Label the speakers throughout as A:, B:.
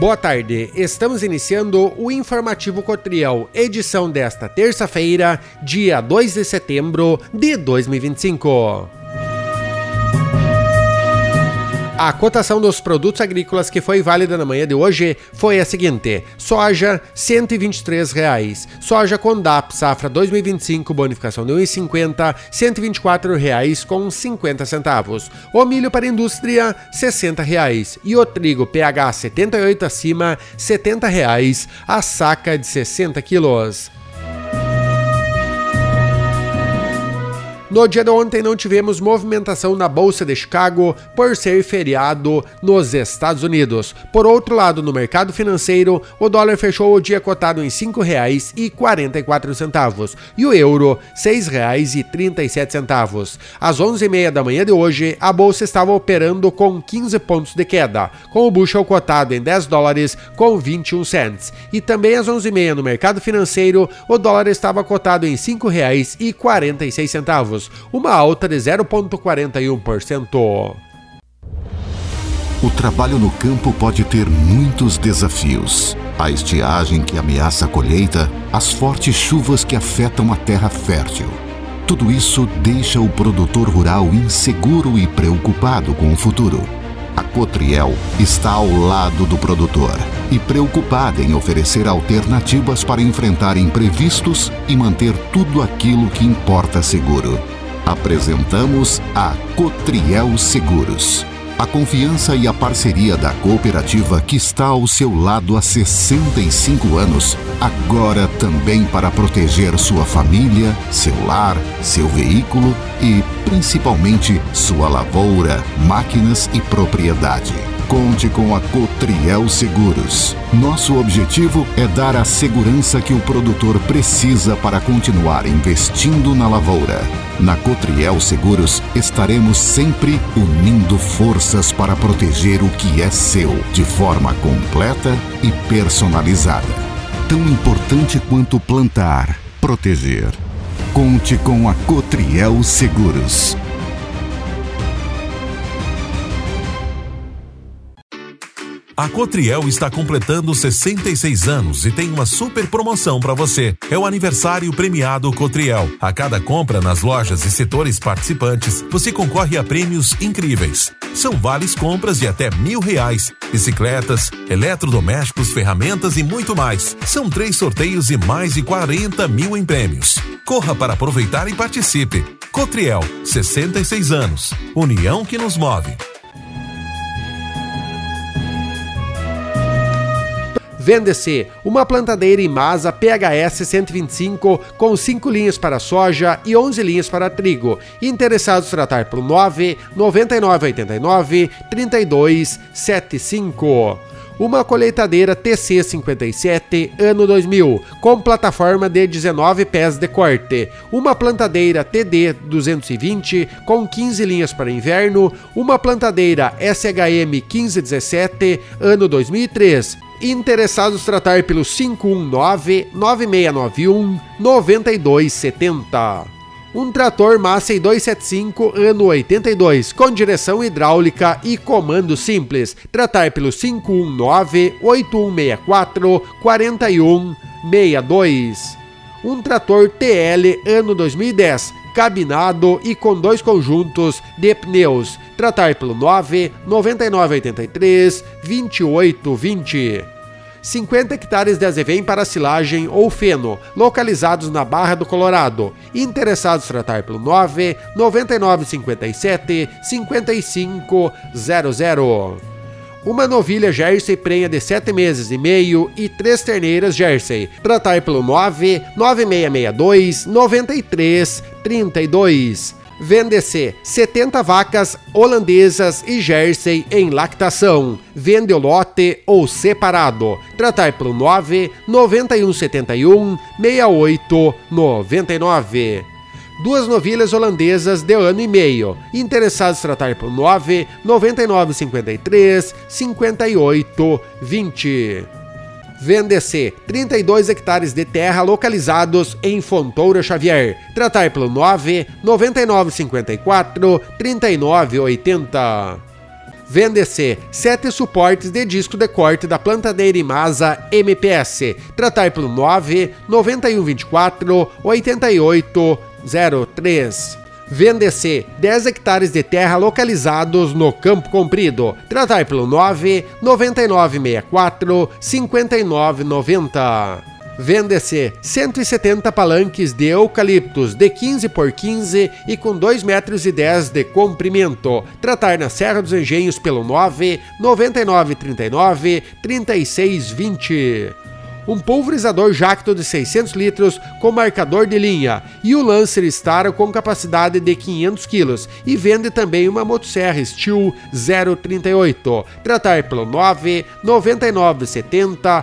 A: Boa tarde, estamos iniciando o Informativo Cotriel, edição desta terça-feira, dia 2 de setembro de 2025. A cotação dos produtos agrícolas que foi válida na manhã de hoje foi a seguinte: soja R$ 123, soja Condap safra 2025 bonificação de R$ 1,50, R$ 124,50. O milho para indústria R$ 60 e o trigo PH 78 acima R$ 70 a saca de 60 quilos. No dia de ontem não tivemos movimentação na Bolsa de Chicago por ser feriado nos Estados Unidos. Por outro lado, no mercado financeiro, o dólar fechou o dia cotado em R$ 5,44 e o euro R$ 6,37. Às 11h30 da manhã de hoje, a Bolsa estava operando com 15 pontos de queda, com o bushel cotado em $10 com 21 cents. E também às 11h30 no mercado financeiro, o dólar estava cotado em R$ 5,46. Uma alta de 0,41%.
B: O trabalho no campo pode ter muitos desafios. A estiagem que ameaça a colheita, as fortes chuvas que afetam a terra fértil. Tudo isso deixa o produtor rural inseguro e preocupado com o futuro. A Cotriel está ao lado do produtor e preocupada em oferecer alternativas para enfrentar imprevistos e manter tudo aquilo que importa seguro. Apresentamos a Cotriel Seguros. A confiança e a parceria da cooperativa que está ao seu lado há 65 anos, agora também para proteger sua família, seu lar, seu veículo e, principalmente, sua lavoura, máquinas e propriedade. Conte com a Cotriel Seguros. Nosso objetivo é dar a segurança que o produtor precisa para continuar investindo na lavoura. Na Cotriel Seguros, estaremos sempre unindo forças para proteger o que é seu, de forma completa e personalizada. Tão importante quanto plantar, proteger. Conte com a Cotriel Seguros.
C: A Cotriel está completando 66 anos e tem uma super promoção para você. É o aniversário premiado Cotriel. A cada compra nas lojas e setores participantes, você concorre a prêmios incríveis. São vales compras de até R$1.000, bicicletas, eletrodomésticos, ferramentas e muito mais. São 3 sorteios e mais de 40 mil em prêmios. Corra para aproveitar e participe. Cotriel, 66 anos. União que nos move.
A: Vende-se uma plantadeira Imasa PHS 125 com 5 linhas para soja e 11 linhas para trigo. Interessados tratar por 99989-3275. Uma colheitadeira TC57 ano 2000 com plataforma de 19 pés de corte. Uma plantadeira TD 220 com 15 linhas para inverno. Uma plantadeira SHM 1517 ano 2003. Interessados tratar pelo 519-9691-9270. Um trator Massey 275 ano 82 com direção hidráulica e comando simples. Tratar pelo 519-8164-4162. Um trator TL ano 2010 cabinado e com 2 conjuntos de pneus. Tratar pelo 99983-2820. 50 hectares de azevém para silagem ou feno, localizados na Barra do Colorado. Interessados tratar pelo 99957-5500. Uma novilha Jersey prenha de 7 meses e meio e 3 terneiras Jersey. Tratar pelo 99662-9332. Vende-se 70 vacas holandesas e Jersey em lactação. Vende o lote ou separado. Tratar pelo 99171-6899. 2 novilhas holandesas de ano e meio. Interessados tratar por 99953-5820. Vende-se 32 hectares de terra localizados em Fontoura Xavier. Tratar pelo 99954-3980. Vende-se 7 suportes de disco de corte da plantadeira Imasa MPS. Tratar pelo 99124 8803. Vende-se 10 hectares de terra localizados no Campo Comprido. Tratar pelo 99964 5990. Vende-se 170 palanques de eucaliptos de 15 por 15 e com 2,10 metros de comprimento. Tratar na Serra dos Engenhos pelo 99939 3620. Um pulverizador Jacto de 600 litros com marcador de linha e o Lancer Star com capacidade de 500 kg e vende também uma motosserra Steel 038. Tratar pelo 99970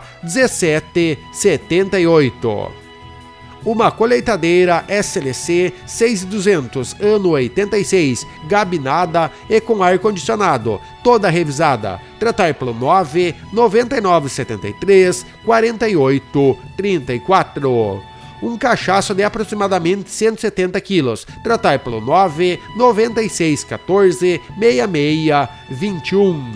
A: 1778. Uma colheitadeira SLC 6200, ano 86, gabinada e com ar-condicionado, toda revisada. Tratar pelo 99973 4834. Um cachaço de aproximadamente 170 quilos. Tratar pelo 99614 6621.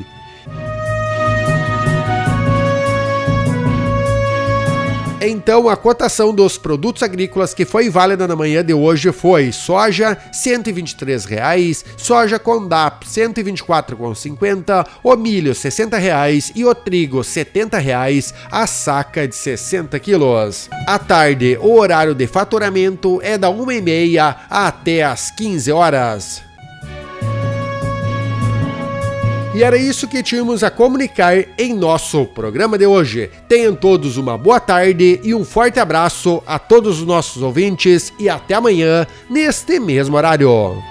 A: Então, a cotação dos produtos agrícolas que foi válida na manhã de hoje foi soja R$ 123,00, soja Condap R$ 124,50, o milho R$ 60,00 e o trigo R$ 70,00, a saca de 60 quilos. À tarde, o horário de faturamento é da 1h30 até às 15 horas. E era isso que tínhamos a comunicar em nosso programa de hoje. Tenham todos uma boa tarde e um forte abraço a todos os nossos ouvintes e até amanhã, neste mesmo horário.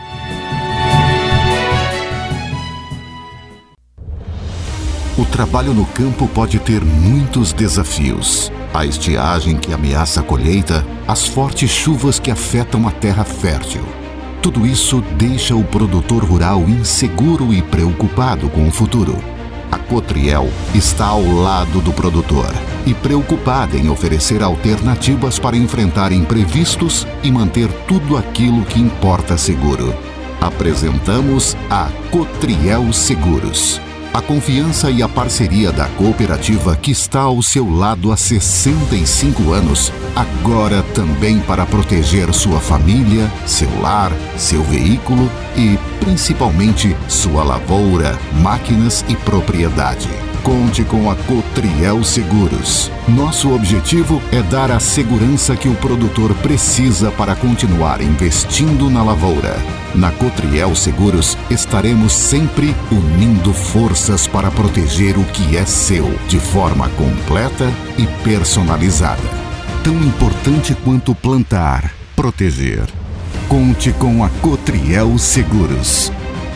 B: O trabalho no campo pode ter muitos desafios. A estiagem que ameaça a colheita, as fortes chuvas que afetam a terra fértil. Tudo isso deixa o produtor rural inseguro e preocupado com o futuro. A Cotriel está ao lado do produtor e preocupada em oferecer alternativas para enfrentar imprevistos e manter tudo aquilo que importa seguro. Apresentamos a Cotriel Seguros. A confiança e a parceria da cooperativa que está ao seu lado há 65 anos, agora também para proteger sua família, seu lar, seu veículo e, principalmente, sua lavoura, máquinas e propriedade. Conte com a Cotriel Seguros. Nosso objetivo é dar a segurança que o produtor precisa para continuar investindo na lavoura. Na Cotriel Seguros, estaremos sempre unindo forças para proteger o que é seu, de forma completa e personalizada. Tão importante quanto plantar, proteger. Conte com a Cotriel Seguros.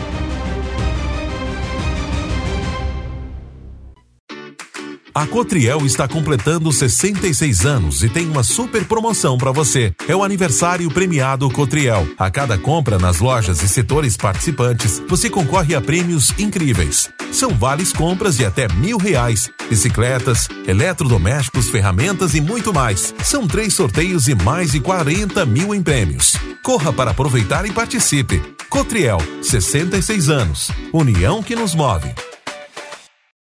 C: A Cotriel está completando 66 anos e tem uma super promoção para você. É o aniversário premiado Cotriel. A cada compra nas lojas e setores participantes, você concorre a prêmios incríveis. São vales compras de até R$1.000, bicicletas, eletrodomésticos, ferramentas e muito mais. São 3 sorteios e mais de 40 mil em prêmios. Corra para aproveitar e participe. Cotriel, 66 anos. União que nos move.